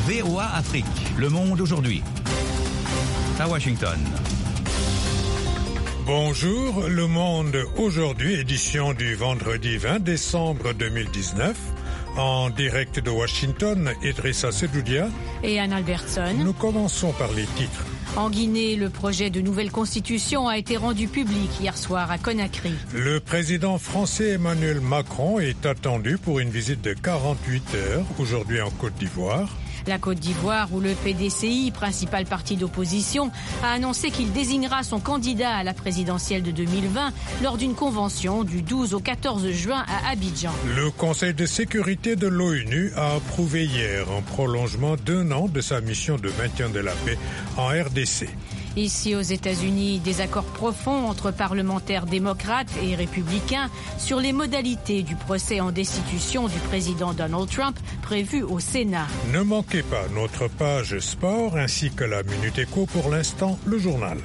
VOA Afrique. Le monde aujourd'hui. À Washington. Bonjour, Le Monde aujourd'hui, édition du vendredi 20 décembre 2019. En direct de Washington, Idrissa Sedoudia et Anne Albertson. Nous commençons par les titres. En Guinée, le projet de nouvelle constitution a été rendu public hier soir à Conakry. Le président français Emmanuel Macron est attendu pour une visite de 48 heures aujourd'hui en Côte d'Ivoire. La Côte d'Ivoire, où le PDCI, principal parti d'opposition, a annoncé qu'il désignera son candidat à la présidentielle de 2020 lors d'une convention du 12 au 14 juin à Abidjan. Le Conseil de sécurité de l'ONU a approuvé hier un prolongement d'1 an de sa mission de maintien de la paix en RDC. Ici aux États-Unis, des accords profonds entre parlementaires démocrates et républicains sur les modalités du procès en destitution du président Donald Trump prévu au Sénat. Ne manquez pas notre page sport ainsi que la Minute Éco. Pour l'instant, le journal.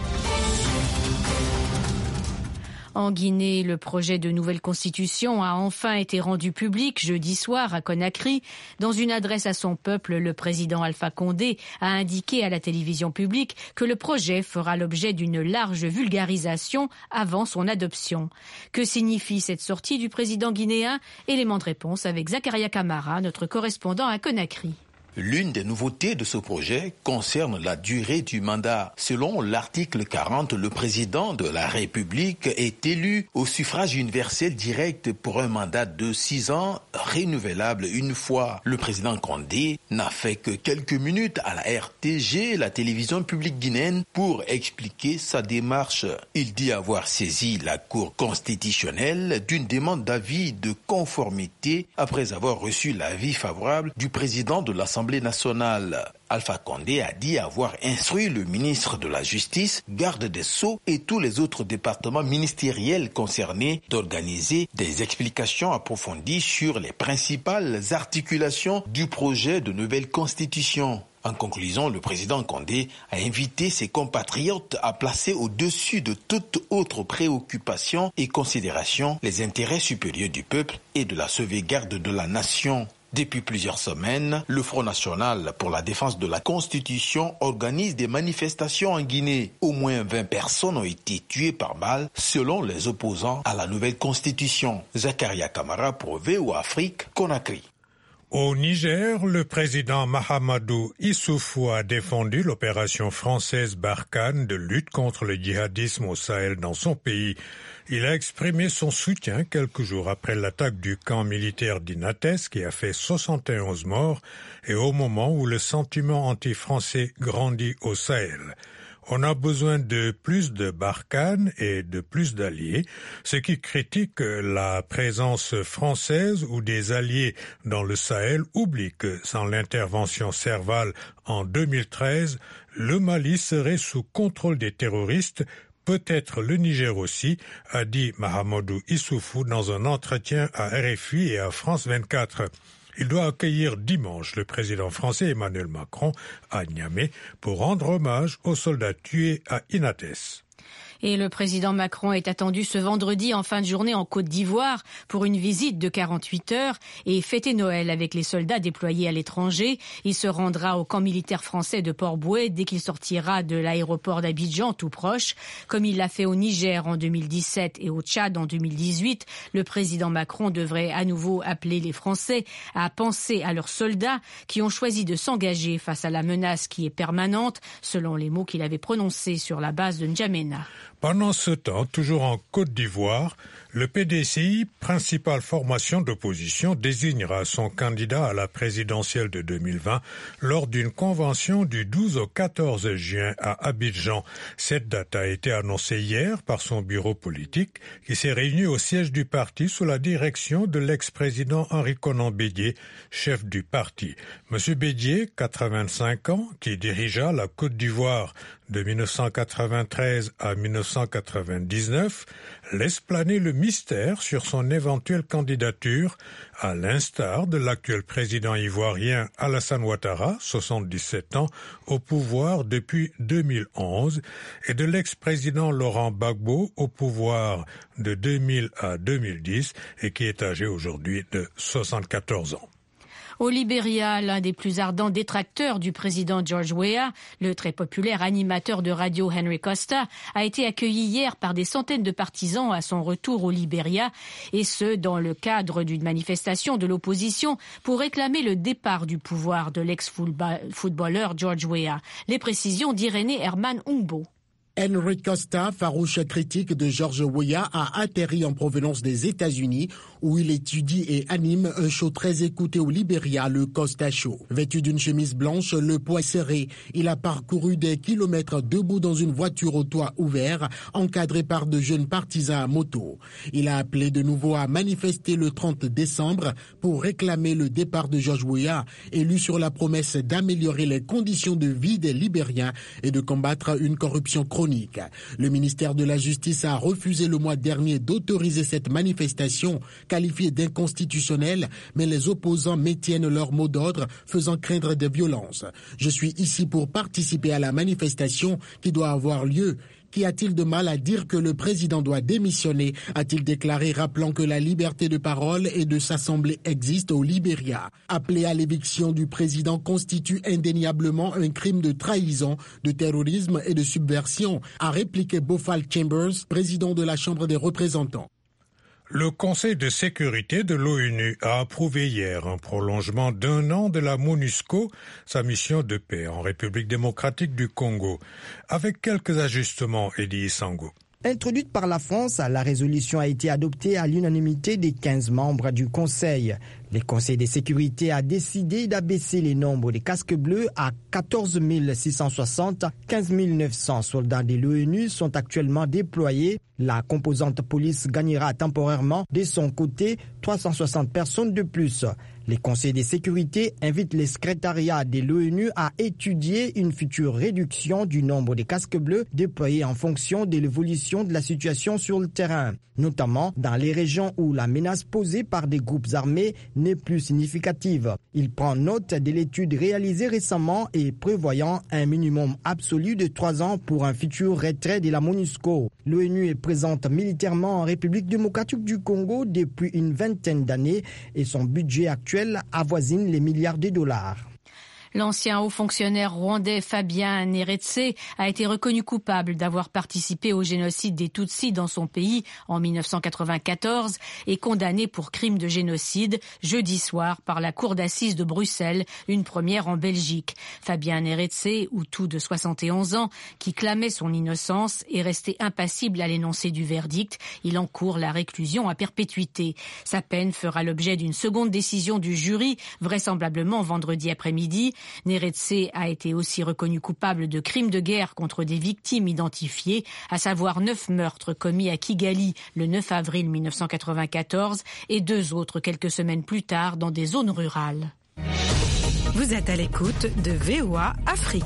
En Guinée, le projet de nouvelle constitution a enfin été rendu public jeudi soir à Conakry. Dans une adresse à son peuple, le président Alpha Condé a indiqué à la télévision publique que le projet fera l'objet d'une large vulgarisation avant son adoption. Que signifie cette sortie du président guinéen? Élément de réponse avec Zakaria Kamara, notre correspondant à Conakry. L'une des nouveautés de ce projet concerne la durée du mandat. Selon l'article 40, le président de la République est élu au suffrage universel direct pour un mandat de 6 ans, renouvelable une fois. Le président Condé n'a fait que quelques minutes à la RTG, la télévision publique guinéenne, pour expliquer sa démarche. Il dit avoir saisi la Cour constitutionnelle d'une demande d'avis de conformité après avoir reçu l'avis favorable du président de l'Assemblée nationale. Alpha Condé a dit avoir instruit le ministre de la Justice, garde des Sceaux et tous les autres départements ministériels concernés d'organiser des explications approfondies sur les principales articulations du projet de nouvelle constitution. En conclusion, le président Condé a invité ses compatriotes à placer au-dessus de toute autre préoccupation et considération les intérêts supérieurs du peuple et de la sauvegarde de la nation. Depuis plusieurs semaines, le Front National pour la défense de la Constitution organise des manifestations en Guinée. Au moins 20 personnes ont été tuées par balle selon les opposants à la nouvelle Constitution. Zakaria Kamara pour VOA Afrique, Conakry. Au Niger, le président Mahamadou Issoufou a défendu l'opération française Barkhane de lutte contre le djihadisme au Sahel dans son pays. Il a exprimé son soutien quelques jours après l'attaque du camp militaire d'Inates qui a fait 71 morts et au moment où le sentiment anti-français grandit au Sahel. On a besoin de plus de Barkhane et de plus d'alliés. Ceux qui critiquent la présence française ou des alliés dans le Sahel oublient que sans l'intervention Serval en 2013, le Mali serait sous contrôle des terroristes, peut-être le Niger aussi, a dit Mahamadou Issoufou dans un entretien à RFI et à France 24. Il doit accueillir dimanche le président français Emmanuel Macron à Niamey pour rendre hommage aux soldats tués à Inates. Et le président Macron est attendu ce vendredi en fin de journée en Côte d'Ivoire pour une visite de 48 heures et fêter Noël avec les soldats déployés à l'étranger. Il se rendra au camp militaire français de Port-Bouët dès qu'il sortira de l'aéroport d'Abidjan tout proche. Comme il l'a fait au Niger en 2017 et au Tchad en 2018, le président Macron devrait à nouveau appeler les Français à penser à leurs soldats qui ont choisi de s'engager face à la menace qui est permanente, selon les mots qu'il avait prononcés sur la base de N'Djamena. Pendant ce temps, toujours en Côte d'Ivoire, le PDCI, principale formation d'opposition, désignera son candidat à la présidentielle de 2020 lors d'une convention du 12 au 14 juin à Abidjan. Cette date a été annoncée hier par son bureau politique qui s'est réuni au siège du parti sous la direction de l'ex-président Henri Konan Bédié, chef du parti. Monsieur Bédié, 85 ans, qui dirigea la Côte d'Ivoire de 1993 à 1999, laisse planer le mystère sur son éventuelle candidature, à l'instar de l'actuel président ivoirien Alassane Ouattara, 77 ans, au pouvoir depuis 2011, et de l'ex-président Laurent Gbagbo, au pouvoir de 2000 à 2010, et qui est âgé aujourd'hui de 74 ans. Au Libéria, l'un des plus ardents détracteurs du président George Weah, le très populaire animateur de radio Henry Costa, a été accueilli hier par des centaines de partisans à son retour au Libéria, et ce, dans le cadre d'une manifestation de l'opposition pour réclamer le départ du pouvoir de l'ex-footballeur George Weah. Les précisions d'Irénée Herman Ungbo. Henry Costa, farouche critique de George Weah, a atterri en provenance des États-Unis où il étudie et anime un show très écouté au Libéria, le Costa Show. Vêtu d'une chemise blanche, le poing serré, il a parcouru des kilomètres debout dans une voiture au toit ouvert, encadré par de jeunes partisans à moto. Il a appelé de nouveau à manifester le 30 décembre pour réclamer le départ de George Weah, élu sur la promesse d'améliorer les conditions de vie des Libériens et de combattre une corruption chronique. Le ministère de la Justice a refusé le mois dernier d'autoriser cette manifestation, qualifiée d'inconstitutionnelle, mais les opposants maintiennent leur mot d'ordre, faisant craindre des violences. Je suis ici pour participer à la manifestation qui doit avoir lieu. Qu'y a-t-il de mal à dire que le président doit démissionner, a-t-il déclaré, rappelant que la liberté de parole et de s'assembler existe au Libéria. Appeler à l'éviction du président constitue indéniablement un crime de trahison, de terrorisme et de subversion, a répliqué Bofal Chambers, président de la Chambre des représentants. Le Conseil de sécurité de l'ONU a approuvé hier un prolongement d'1 an de la MONUSCO, sa mission de paix en République démocratique du Congo, avec quelques ajustements, Eddie Sango. Introduite par la France, la résolution a été adoptée à l'unanimité des 15 membres du Conseil. Le Conseil de sécurité a décidé d'abaisser les nombres des casques bleus à 14 660. 15 900 soldats de l'ONU sont actuellement déployés. La composante police gagnera temporairement de son côté 360 personnes de plus. Les conseils de sécurité invitent les secrétariats de l'ONU à étudier une future réduction du nombre de casques bleus déployés en fonction de l'évolution de la situation sur le terrain, notamment dans les régions où la menace posée par des groupes armés n'est plus significative. Il prend note de l'étude réalisée récemment et prévoyant un minimum absolu de 3 ans pour un futur retrait de la MONUSCO. L'ONU est présente militairement en République démocratique du Congo depuis une vingtaine d'années et son budget actuel avoisine les milliards de dollars. L'ancien haut fonctionnaire rwandais Fabien Nyeretse a été reconnu coupable d'avoir participé au génocide des Tutsis dans son pays en 1994 et condamné pour crime de génocide jeudi soir par la cour d'assises de Bruxelles, une première en Belgique. Fabien Nyeretse, Hutu de 71 ans, qui clamait son innocence, est resté impassible à l'énoncé du verdict. Il encourt la réclusion à perpétuité. Sa peine fera l'objet d'une seconde décision du jury, vraisemblablement vendredi après-midi. Nyeretse a été aussi reconnu coupable de crimes de guerre contre des victimes identifiées, à savoir 9 meurtres commis à Kigali le 9 avril 1994 et 2 autres quelques semaines plus tard dans des zones rurales. Vous êtes à l'écoute de VOA Afrique.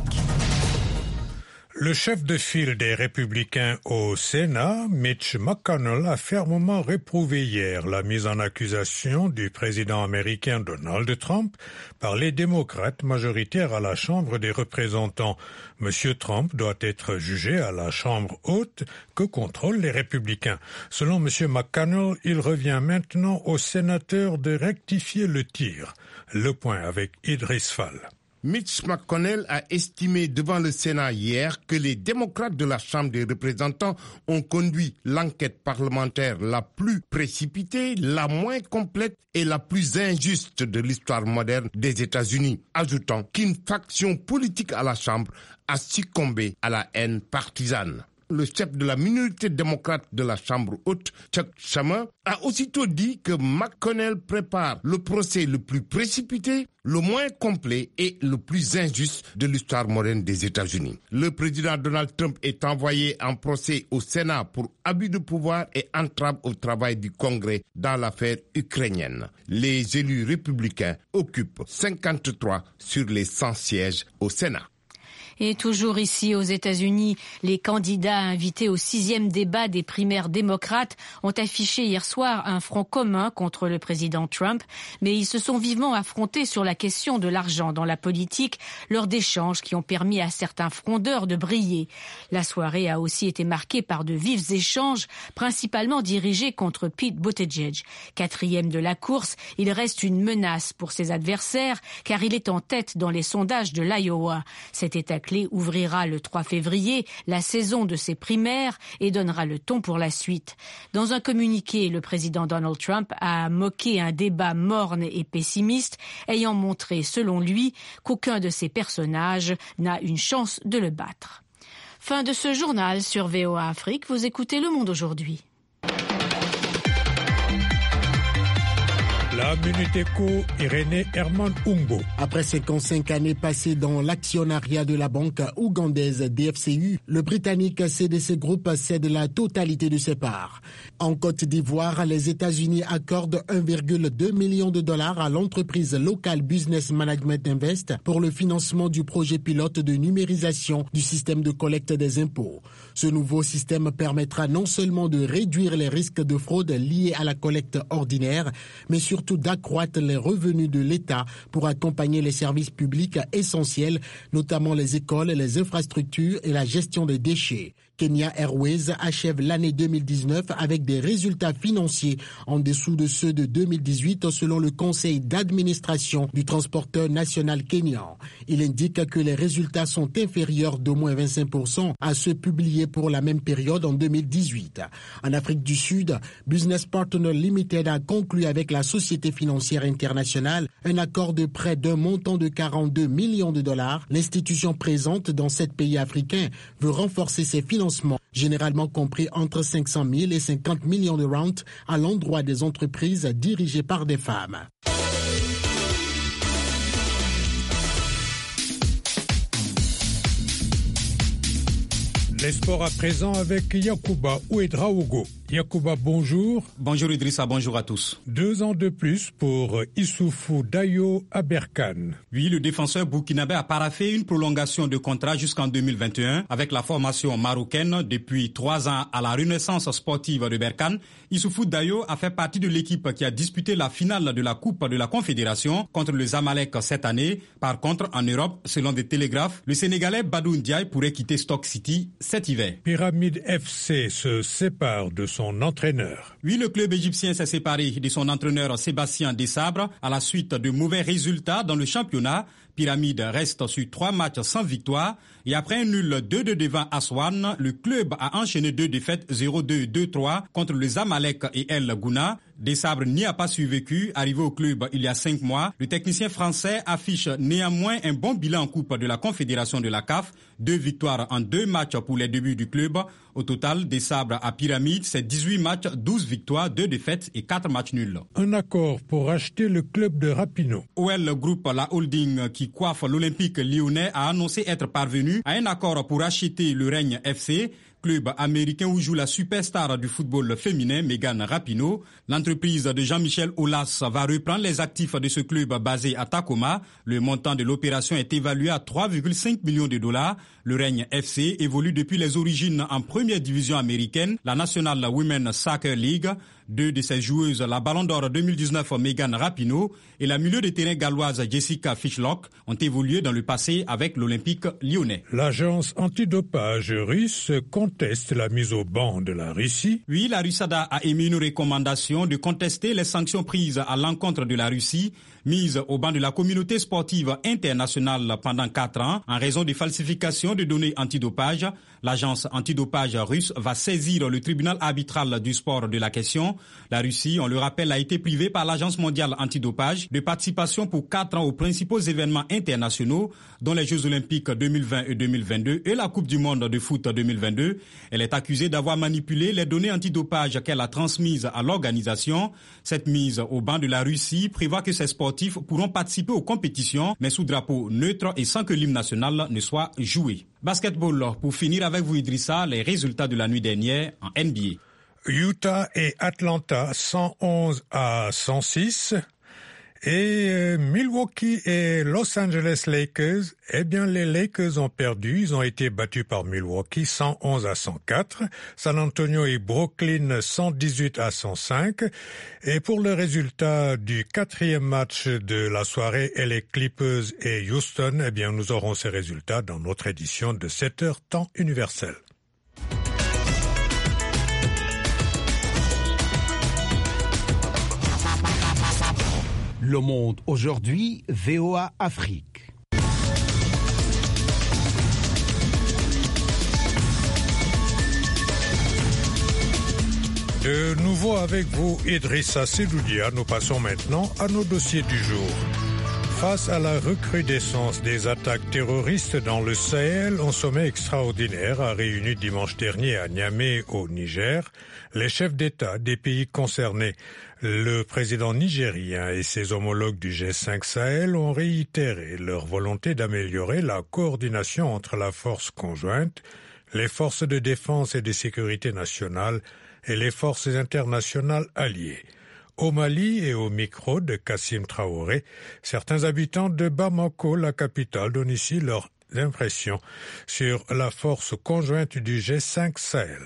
Le chef de file des Républicains au Sénat, Mitch McConnell, a fermement réprouvé hier la mise en accusation du président américain Donald Trump par les démocrates majoritaires à la Chambre des représentants. Monsieur Trump doit être jugé à la Chambre haute que contrôlent les Républicains. Selon Monsieur McConnell, il revient maintenant aux sénateurs de rectifier le tir. Le point avec Idriss Fall. Mitch McConnell a estimé devant le Sénat hier que les démocrates de la Chambre des représentants ont conduit l'enquête parlementaire la plus précipitée, la moins complète et la plus injuste de l'histoire moderne des États-Unis, ajoutant qu'une faction politique à la Chambre a succombé à la haine partisane. Le chef de la minorité démocrate de la Chambre haute, Chuck Schumer, a aussitôt dit que McConnell prépare le procès le plus précipité, le moins complet et le plus injuste de l'histoire moderne des États-Unis. Le président Donald Trump est envoyé en procès au Sénat pour abus de pouvoir et entrave au travail du Congrès dans l'affaire ukrainienne. Les élus républicains occupent 53 sur les 100 sièges au Sénat. Et toujours ici aux États-Unis, les candidats invités au 6e débat des primaires démocrates ont affiché hier soir un front commun contre le président Trump, mais ils se sont vivement affrontés sur la question de l'argent dans la politique lors d'échanges qui ont permis à certains frondeurs de briller. La soirée a aussi été marquée par de vifs échanges, principalement dirigés contre Pete Buttigieg. 4e de la course, il reste une menace pour ses adversaires car il est en tête dans les sondages de l'Iowa. Cet État clé ouvrira le 3 février la saison de ses primaires et donnera le ton pour la suite. Dans un communiqué, le président Donald Trump a moqué un débat morne et pessimiste, ayant montré, selon lui, qu'aucun de ses personnages n'a une chance de le battre. Fin de ce journal sur VOA Afrique. Vous écoutez Le Monde aujourd'hui. La Minute Éco, Irénée Herman Umbo. Après 55 années passées dans l'actionnariat de la banque ougandaise DFCU, le Britannique CDC Group cède la totalité de ses parts. En Côte d'Ivoire, les États-Unis accordent 1,2 million de dollars à l'entreprise Local Business Management Invest pour le financement du projet pilote de numérisation du système de collecte des impôts. Ce nouveau système permettra non seulement de réduire les risques de fraude liés à la collecte ordinaire, mais surtout d'accroître les revenus de l'État pour accompagner les services publics essentiels, notamment les écoles, les infrastructures et la gestion des déchets. Kenya Airways achève l'année 2019 avec des résultats financiers en dessous de ceux de 2018 selon le conseil d'administration du transporteur national kényan. Il indique que les résultats sont inférieurs d'au moins 25% à ceux publiés pour la même période en 2018. En Afrique du Sud, Business Partner Limited a conclu avec la Société financière internationale un accord de prêt d'un montant de 42 millions de dollars. L'institution présente dans 7 pays africains veut renforcer ses financements, généralement compris entre 500 000 et 50 millions de rounds à l'endroit des entreprises dirigées par des femmes. Les sports à présent avec Yacouba Ouedraogo. Yacouba, bonjour. Bonjour Idrissa, bonjour à tous. 2 ans de plus pour Issoufou Dayo à Berkane. Oui, le défenseur burkinabé a paraphé une prolongation de contrat jusqu'en 2021 avec la formation marocaine. Depuis 3 ans à la Renaissance sportive de Berkane, Issoufou Dayo a fait partie de l'équipe qui a disputé la finale de la Coupe de la Confédération contre le Zamalek cette année. Par contre, en Europe, selon des télégraphes, le Sénégalais Badou Ndiaye pourrait quitter Stoke City cet hiver. Pyramide FC se sépare de son entraîneur. Oui, le club égyptien s'est séparé de son entraîneur Sébastien Desabre à la suite de mauvais résultats dans le championnat. Pyramide reste sur 3 matchs sans victoire et après un nul 2-2 devant Aswan, le club a enchaîné 2 défaites 0-2, 2-3 contre le Zamalek et El Gouna. Desabre n'y a pas survécu. Arrivé au club il y a 5 mois, le technicien français affiche néanmoins un bon bilan en Coupe de la Confédération de la CAF. 2 victoires en 2 matchs pour les débuts du club. Au total, Desabre à Pyramide, c'est 18 matchs, 12 victoires, 2 défaites et 4 matchs nuls. Un accord pour acheter le club de Rapinoe. OL Group, la holding qui coiffe l'Olympique lyonnais, a annoncé être parvenu à un accord pour acheter le Règne FC, club américain où joue la superstar du football féminin Megan Rapinoe. L'entreprise de Jean-Michel Aulas va reprendre les actifs de ce club basé à Tacoma. Le montant de l'opération est évalué à 3,5 millions de dollars. Le Règne FC évolue depuis les origines en première division américaine, la National Women's Soccer League. 2 de ses joueuses, la Ballon d'Or 2019 Megan Rapinoe et la milieu de terrain galloise Jessica Fishlock, ont évolué dans le passé avec l'Olympique lyonnais. L'agence antidopage russe conteste la mise au ban de la Russie. Oui, la RUSADA a émis une recommandation de contester les sanctions prises à l'encontre de la Russie, mise au ban de la communauté sportive internationale pendant 4 ans en raison des falsifications de données antidopage. L'agence antidopage russe va saisir le tribunal arbitral du sport de la question. La Russie, on le rappelle, a été privée par l'agence mondiale antidopage de participation pour 4 ans aux principaux événements internationaux, dont les Jeux olympiques 2020 et 2022 et la Coupe du monde de foot 2022. Elle est accusée d'avoir manipulé les données antidopage qu'elle a transmises à l'organisation. Cette mise au ban de la Russie prévoit que ces sportifs pourront participer aux compétitions, mais sous drapeau neutre et sans que l'hymne national ne soit joué. Basketball, pour finir avec vous Idrissa, les résultats de la nuit dernière en NBA. Utah et Atlanta 111 à 106. Et Milwaukee et Los Angeles Lakers, eh bien les Lakers ont perdu, ils ont été battus par Milwaukee 111-104, San Antonio et Brooklyn 118-105, et pour le résultat du 4e match de la soirée, les Clippers et Houston, eh bien nous aurons ces résultats dans notre édition de 7h temps universel. Le Monde aujourd'hui, VOA Afrique. De nouveau avec vous, Idrissa Sedoudia, nous passons maintenant à nos dossiers du jour. Face à la recrudescence des attaques terroristes dans le Sahel, un sommet extraordinaire a réuni dimanche dernier à Niamey, au Niger, les chefs d'État des pays concernés. Le président nigérien et ses homologues du G5 Sahel ont réitéré leur volonté d'améliorer la coordination entre la force conjointe, les forces de défense et de sécurité nationale et les forces internationales alliées. Au Mali et au micro de Kassim Traoré, certains habitants de Bamako, la capitale, donnent ici leurs impressions sur la force conjointe du G5 Sahel.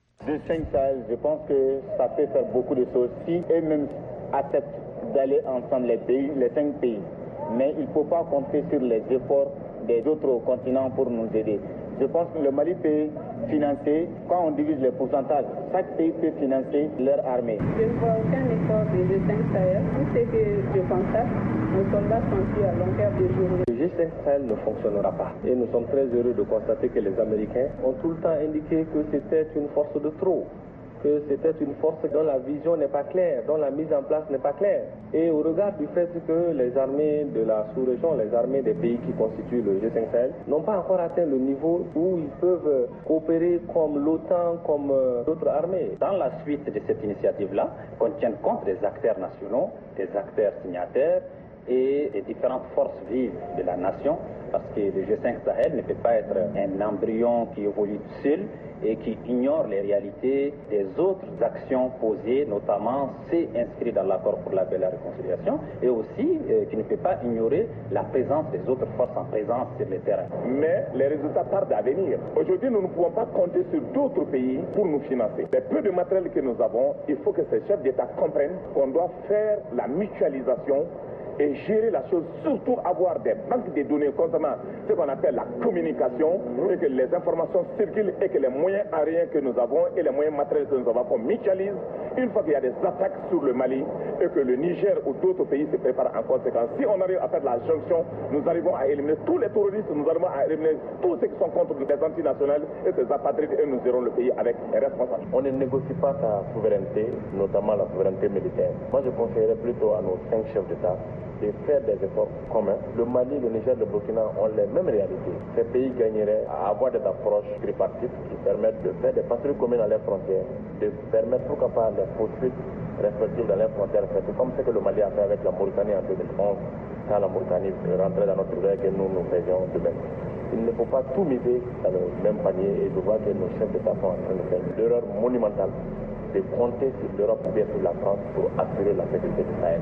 G5 Sahel, je pense que ça peut faire beaucoup de choses si eux-mêmes acceptent d'aller ensemble les 5 pays. Mais il ne faut pas compter sur les efforts des autres continents pour nous aider. Je pense que le Mali peut financer, quand on divise les pourcentages, chaque pays peut financer leur armée. Je ne vois aucun effort du G5 Sahel. Tout ce que je constate, nos soldats sont tués à longueur de journée. Le G5 Sahel ne fonctionnera pas. Et nous sommes très heureux de constater que les Américains ont tout le temps indiqué que c'était une force de trop, que c'était une force dont la vision n'est pas claire, dont la mise en place n'est pas claire. Et au regard du fait que les armées de la sous-région, les armées des pays qui constituent le G5 Sahel, n'ont pas encore atteint le niveau où ils peuvent coopérer comme l'OTAN, comme d'autres armées. Dans la suite de cette initiative-là, qu'on tienne compte des acteurs nationaux, des acteurs signataires et des différentes forces vives de la nation, parce que le G5 Sahel ne peut pas être un embryon qui évolue seul et qui ignore les réalités des autres actions posées, notamment c'est inscrit dans l'accord pour la paix et la réconciliation, et aussi qui ne peut pas ignorer la présence des autres forces en présence sur le terrain. Mais les résultats tardent à venir. Aujourd'hui, nous ne pouvons pas compter sur d'autres pays pour nous financer. Les peu de matériel que nous avons, il faut que ces chefs d'État comprennent qu'on doit faire la mutualisation et gérer la chose, surtout avoir des banques de données concernant ce qu'on appelle la communication, et que les informations circulent et que les moyens aériens que nous avons et les moyens matériels que nous avons qu'on mutualise. Une fois qu'il y a des attaques sur le Mali et que le Niger ou d'autres pays se préparent en conséquence, si on arrive à faire la jonction, nous arrivons à éliminer tous les terroristes, nous arrivons à éliminer tous ceux qui sont contre les antinationales et ces apatrides, et nous gérons le pays avec les responsables. On ne négocie pas sa souveraineté, notamment la souveraineté militaire. Moi, je conseillerais plutôt à nos 5 chefs d'État de faire des efforts communs. Le Mali, le Niger, le Burkina ont les mêmes réalités. Ces pays gagneraient à avoir des approches tripartites qui permettent de faire des patrouilles communes à leurs frontières, de permettre pourquoi pas des poursuites respectives dans les frontières, comme ce que le Mali a fait avec la Mauritanie en 2011, quand la Mauritanie rentrait dans notre guerre que nous faisions de même. Il ne faut pas tout miser dans le même panier et de voir que nos chefs d'État sont en train de faire l'erreur monumentale de compter sur l'Europe ou bien sur la France pour assurer la sécurité du Sahel.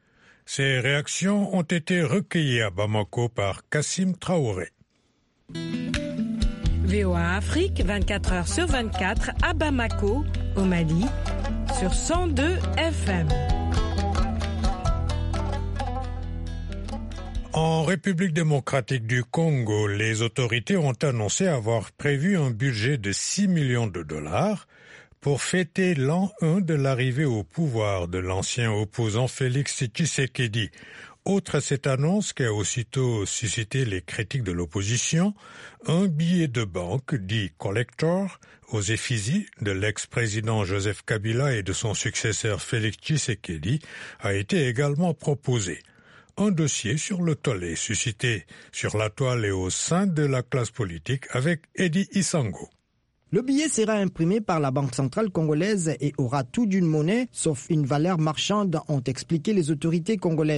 Ces réactions ont été recueillies à Bamako par Kassim Traoré. VOA Afrique, 24 heures sur 24, à Bamako, au Mali, sur 102 FM. En République démocratique du Congo, les autorités ont annoncé avoir prévu un budget de 6 millions de dollars pour fêter l'an 1 de l'arrivée au pouvoir de l'ancien opposant Félix Tshisekedi. Outre cette annonce qui a aussitôt suscité les critiques de l'opposition, un billet de banque dit collector aux effigies de l'ex-président Joseph Kabila et de son successeur Félix Tshisekedi a été également proposé. Un dossier sur le tollé suscité sur la toile et au sein de la classe politique avec Eddie Isango. Le billet sera imprimé par la Banque centrale congolaise et aura tout d'une monnaie, sauf une valeur marchande, ont expliqué les autorités congolaises.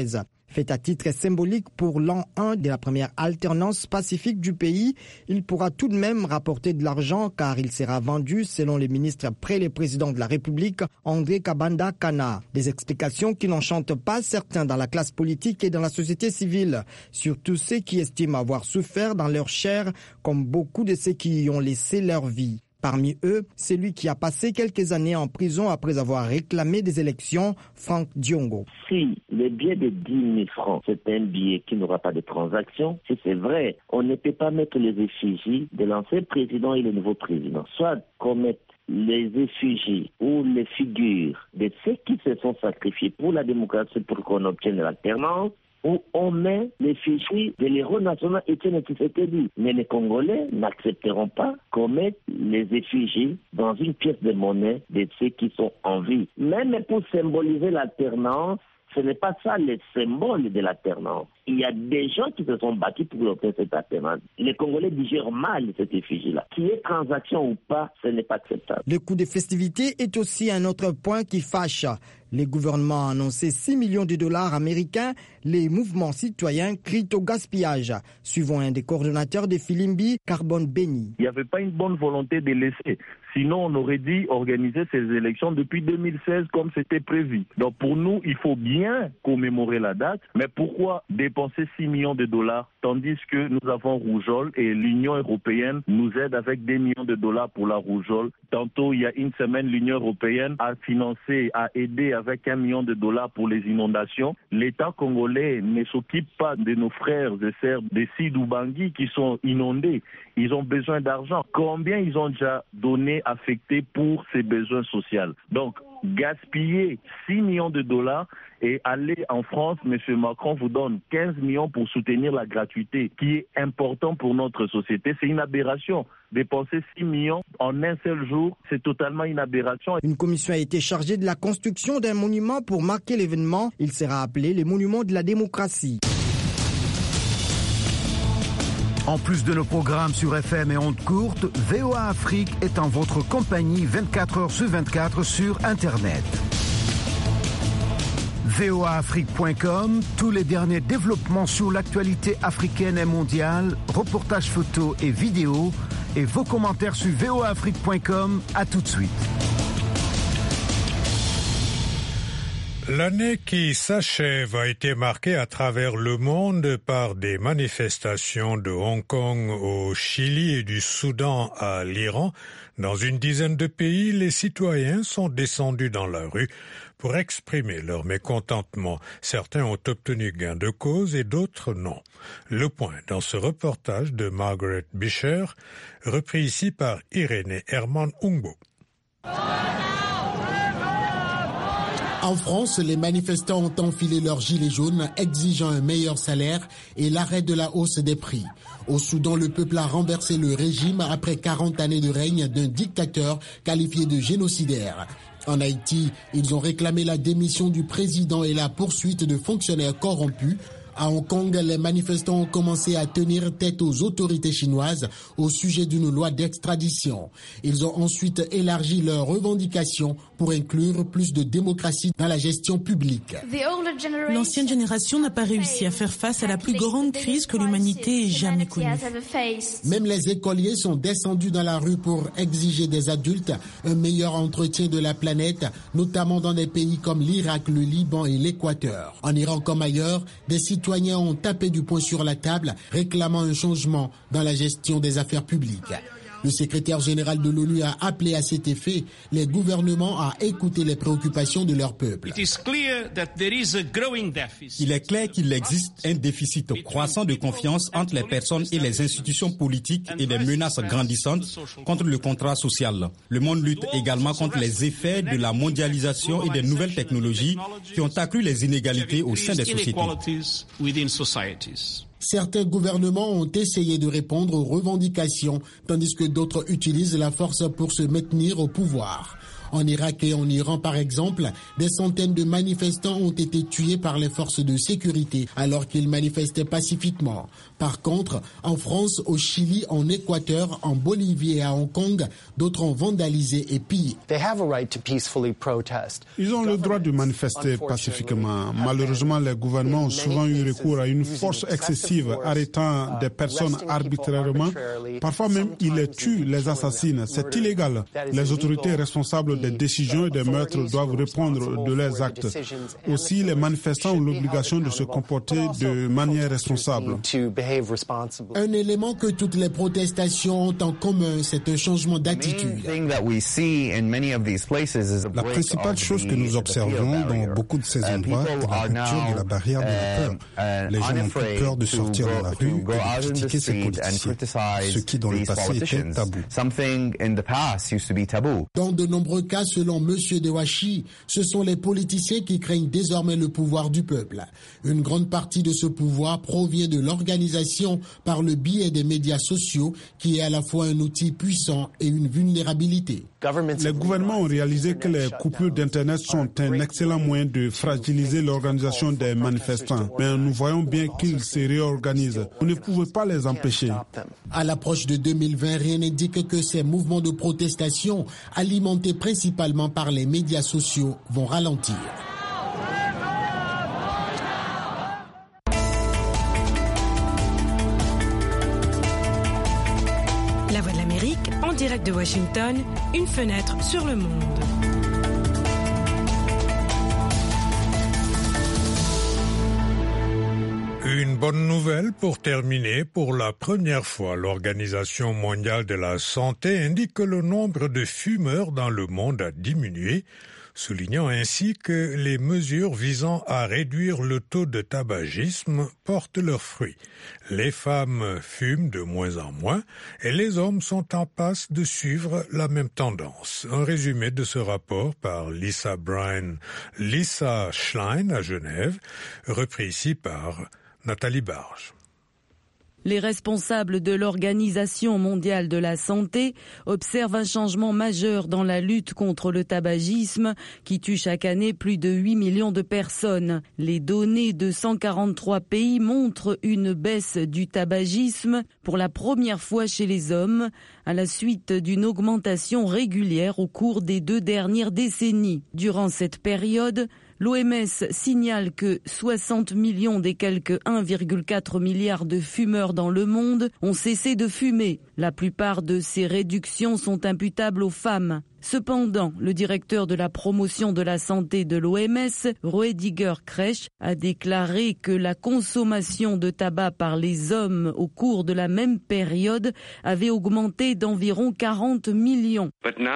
Fait à titre symbolique pour l'an 1 de la première alternance pacifique du pays, il pourra tout de même rapporter de l'argent car il sera vendu, selon les ministres près le président de la République, André Kabanda Kana. Des explications qui n'enchantent pas certains dans la classe politique et dans la société civile, surtout ceux qui estiment avoir souffert dans leur chair, comme beaucoup de ceux qui y ont laissé leur vie. Parmi eux, celui qui a passé quelques années en prison après avoir réclamé des élections, Franck Diongo. Si le billet de 10 000 francs, c'est un billet qui n'aura pas de transaction, si c'est vrai, on ne peut pas mettre les effigies de l'ancien président et le nouveau président. Soit qu'on mette les effigies ou les figures de ceux qui se sont sacrifiés pour la démocratie pour qu'on obtienne l'alternance, où on met les fichiers de l'héros national Étienne Tshisekedi. Mais les Congolais n'accepteront pas qu'on mette les effigies dans une pièce de monnaie de ceux qui sont en vie. Même pour symboliser l'alternance, ce n'est pas ça le symbole de l'alternance. Il y a des gens qui se sont battus pour obtenir cette alternance. Les Congolais digèrent mal cette effigie-là. Qu'il y ait transaction ou pas, ce n'est pas acceptable. Le coût des festivités est aussi un autre point qui fâche. Le gouvernement a annoncé 6 millions de dollars américains. Les mouvements citoyens crient au gaspillage. Suivant un des coordonnateurs de Filimbi, Carbone Béni. Il n'y avait pas une bonne volonté de laisser. Sinon, on aurait dû organiser ces élections depuis 2016 comme c'était prévu. Donc pour nous, il faut bien commémorer la date. Mais pourquoi dépenser 6 millions de dollars tandis que nous avons rougeole et l'Union européenne nous aide avec des millions de dollars pour la rougeole. Tantôt, il y a une semaine, l'Union européenne a financé, a aidé avec 1 million de dollars pour les inondations. L'État congolais ne s'occupe pas de nos frères et sœurs des Sidou-Bangui qui sont inondés. Ils ont besoin d'argent. Combien ils ont déjà donné, affecté pour ces besoins sociaux? Donc, gaspiller 6 millions de dollars et aller en France, M. Macron vous donne 15 millions pour soutenir la gratuité, qui est important pour notre société. C'est une aberration. Dépenser 6 millions en un seul jour, c'est totalement une aberration. Une commission a été chargée de la construction d'un monument pour marquer l'événement. Il sera appelé le monument de la démocratie. En plus de nos programmes sur FM et ondes courtes, VOA Afrique est en votre compagnie 24 heures sur 24 sur Internet. voaafrique.com, tous les derniers développements sur l'actualité africaine et mondiale, reportages photos et vidéos, et vos commentaires sur voaafrique.com. À tout de suite. L'année qui s'achève a été marquée à travers le monde par des manifestations de Hong Kong au Chili et du Soudan à l'Iran. Dans une dizaine de pays, les citoyens sont descendus dans la rue pour exprimer leur mécontentement. Certains ont obtenu gain de cause et d'autres non. Le point dans ce reportage de Margaret Bisher, repris ici par Irénée Herman Ungbo. En France, les manifestants ont enfilé leurs gilets jaunes, exigeant un meilleur salaire et l'arrêt de la hausse des prix. Au Soudan, le peuple a renversé le régime après 40 années de règne d'un dictateur qualifié de génocidaire. En Haïti, ils ont réclamé la démission du président et la poursuite de fonctionnaires corrompus. À Hong Kong, les manifestants ont commencé à tenir tête aux autorités chinoises au sujet d'une loi d'extradition. Ils ont ensuite élargi leurs revendications pour inclure plus de démocratie dans la gestion publique. L'ancienne génération n'a pas réussi à faire face à la plus grande crise que l'humanité ait jamais connue. Même les écoliers sont descendus dans la rue pour exiger des adultes un meilleur entretien de la planète, notamment dans des pays comme l'Irak, le Liban et l'Équateur. En Iran comme ailleurs, des citoyens ont tapé du poing sur la table, réclamant un changement dans la gestion des affaires publiques. Le secrétaire général de l'ONU a appelé à cet effet les gouvernements à écouter les préoccupations de leur peuple. Il est clair qu'il existe un déficit croissant de confiance entre les personnes et les institutions politiques et des menaces grandissantes contre le contrat social. Le monde lutte également contre les effets de la mondialisation et des nouvelles technologies qui ont accru les inégalités au sein des sociétés. Certains gouvernements ont essayé de répondre aux revendications, tandis que d'autres utilisent la force pour se maintenir au pouvoir. En Irak et en Iran, par exemple, des centaines de manifestants ont été tués par les forces de sécurité alors qu'ils manifestaient pacifiquement. Par contre, en France, au Chili, en Équateur, en Bolivie et à Hong Kong, d'autres ont vandalisé et pillé. Ils ont le droit de manifester pacifiquement. Malheureusement, les gouvernements ont souvent eu recours à une force excessive, arrêtant des personnes arbitrairement. Parfois même, ils les tuent, les assassinent. C'est illégal. Les autorités responsables des décisions et des meurtres doivent répondre de leurs actes. Aussi, les manifestants ont l'obligation de se comporter de manière responsable. Un élément que toutes les protestations ont en commun, c'est un changement d'attitude. La principale chose que nous observons dans beaucoup de ces endroits est la rupture de la barrière de la peur. Les gens n'ont plus peur de sortir dans la rue et de critiquer ces politiciens, ce qui dans le passé était tabou. Dans de nombreux cas, selon M. Dewachi, ce sont les politiciens qui craignent désormais le pouvoir du peuple. Une grande partie de ce pouvoir provient de l'organisation par le biais des médias sociaux, qui est à la fois un outil puissant et une vulnérabilité. Les gouvernements ont réalisé que les coupures d'Internet sont un excellent moyen de fragiliser l'organisation des manifestants. Mais nous voyons bien qu'ils se réorganisent. Vous ne pouvez pas les empêcher. À l'approche de 2020, rien n'indique que ces mouvements de protestation, alimentés principalement par les médias sociaux, vont ralentir. La Voix de l'Amérique, en direct de Washington, une fenêtre sur le monde. Une bonne nouvelle pour terminer. Pour la première fois, l'Organisation mondiale de la santé indique que le nombre de fumeurs dans le monde a diminué, soulignant ainsi que les mesures visant à réduire le taux de tabagisme portent leurs fruits. Les femmes fument de moins en moins et les hommes sont en passe de suivre la même tendance. Un résumé de ce rapport par Lisa Schlein à Genève, repris ici par Nathalie Barge. Les responsables de l'Organisation mondiale de la santé observent un changement majeur dans la lutte contre le tabagisme qui tue chaque année plus de 8 millions de personnes. Les données de 143 pays montrent une baisse du tabagisme pour la première fois chez les hommes, à la suite d'une augmentation régulière au cours des 2 dernières décennies. Durant cette période, l'OMS signale que 60 millions des quelques 1,4 milliard de fumeurs dans le monde ont cessé de fumer. La plupart de ces réductions sont imputables aux femmes. Cependant, le directeur de la promotion de la santé de l'OMS, Rüdiger Kresch, a déclaré que la consommation de tabac par les hommes au cours de la même période avait augmenté d'environ 40 millions.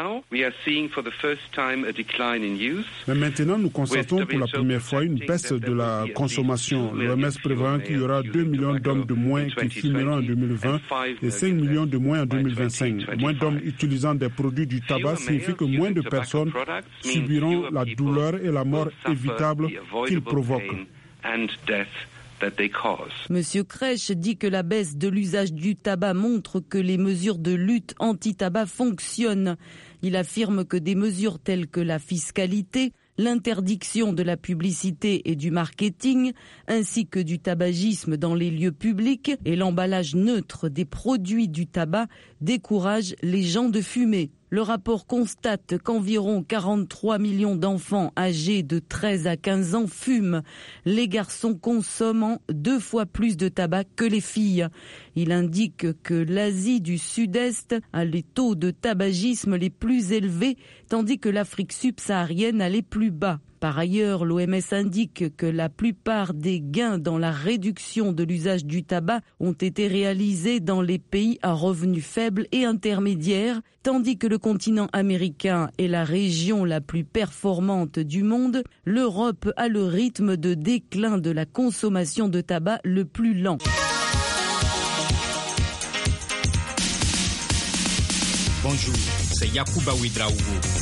Mais maintenant, nous constatons pour la première fois une baisse de la consommation. L'OMS prévoit qu'il y aura 2 millions d'hommes de moins qui fumeront en 2020 et 5 millions de moins en 2025. Moins d'hommes utilisant des produits du tabac signifie que moins de personnes subiront la douleur et la mort évitable qu'ils provoquent. Monsieur Kresch dit que la baisse de l'usage du tabac montre que les mesures de lutte anti-tabac fonctionnent. Il affirme que des mesures telles que la fiscalité, l'interdiction de la publicité et du marketing, ainsi que du tabagisme dans les lieux publics et l'emballage neutre des produits du tabac découragent les gens de fumer. Le rapport constate qu'environ 43 millions d'enfants âgés de 13 à 15 ans fument, les garçons consommant 2 fois plus de tabac que les filles. Il indique que l'Asie du Sud-Est a les taux de tabagisme les plus élevés, tandis que l'Afrique subsaharienne a les plus bas. Par ailleurs, l'OMS indique que la plupart des gains dans la réduction de l'usage du tabac ont été réalisés dans les pays à revenus faibles et intermédiaires, tandis que le continent américain est la région la plus performante du monde, l'Europe a le rythme de déclin de la consommation de tabac le plus lent. Bonjour, c'est Yacouba Ouedraogo.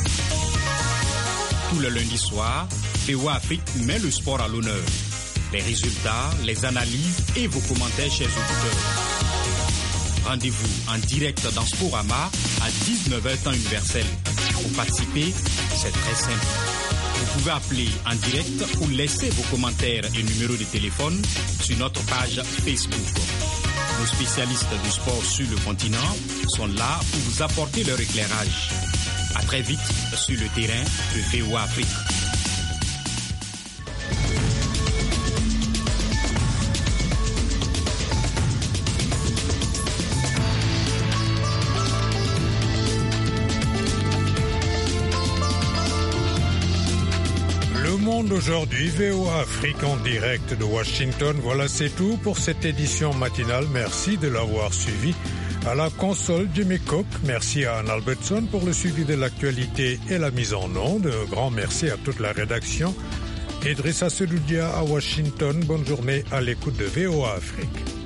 Tout le lundi soir, VOA Afrique met le sport à l'honneur. Les résultats, les analyses et vos commentaires, chers auditeurs. Rendez-vous en direct dans Sporama à 19h temps universel. Pour participer, c'est très simple. Vous pouvez appeler en direct ou laisser vos commentaires et numéros de téléphone sur notre page Facebook. Nos spécialistes du sport sur le continent sont là pour vous apporter leur éclairage. À très vite sur le terrain de VOA Afrique. Le monde aujourd'hui, VOA Afrique en direct de Washington. Voilà, c'est tout pour cette édition matinale. Merci de l'avoir suivi. À la console, Jimmy Cook. Merci à Anne Albertson pour le suivi de l'actualité et la mise en onde. Un grand merci à toute la rédaction. Idrissa Sedoudia à Washington. Bonne journée à l'écoute de VOA Afrique.